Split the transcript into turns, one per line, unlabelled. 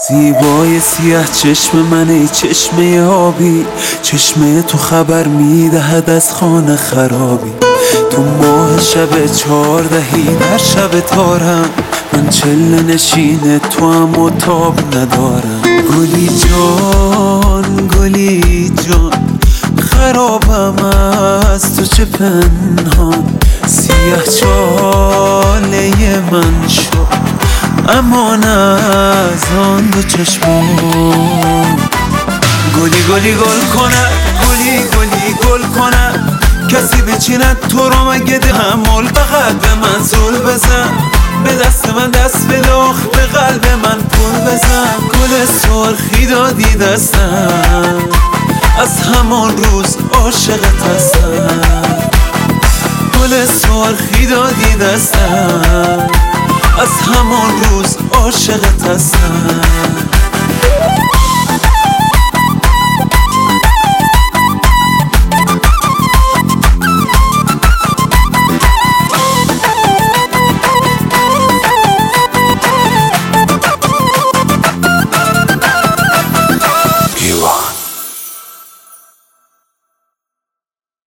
زیبای سیاه چشم من، ای چشمه آبی، چشمه تو خبر میدهد از خانه خرابی. تو ماه شب 14 در شب تارم، من چله نشین تو هم و تاب ندارم. گلی جان گلی جان، خرابم از تو چه پنهان. سیاه چاله من شد امان از آن دو چشمان. گلی گلی گل کند، گلی گلی گل کند، کسی بچیند تو رو مگه تحمل. فقط به من زول بزن، به دست من دست بلاخ، به قلب من پول بزن. گل سرخی دادی دستم، از همان روز عاشقت هستم. گل سرخی دادی دستم، از همان روز عاشقت هستم.